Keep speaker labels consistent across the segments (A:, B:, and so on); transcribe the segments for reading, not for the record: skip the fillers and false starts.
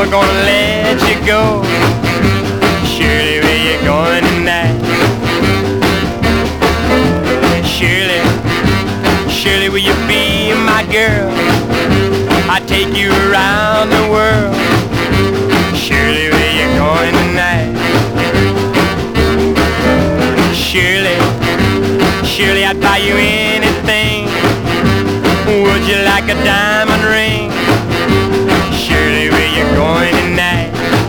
A: gonna let you go. Shirley, where you going tonight? Shirley, Shirley, will you be my girl? I'll take you around the world. Shirley, where you going tonight? Shirley, Shirley, I'd buy you anything. Would you like a diamond ring? Shirley, where you going tonight?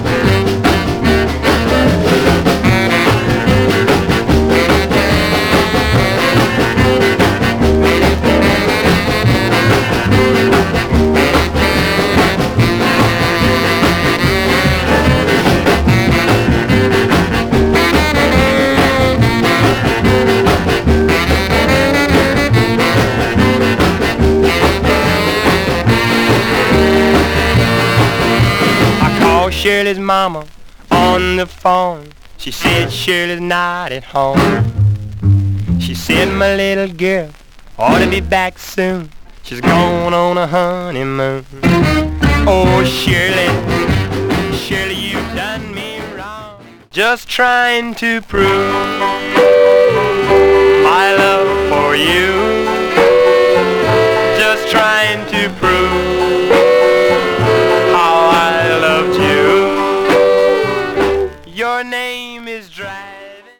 A: Shirley's mama on the phone. She said Shirley's not at home. She said my little girl ought to be back soon. She's gone on a honeymoon. Oh Shirley, Shirley, you've done me wrong. Just trying to prove my love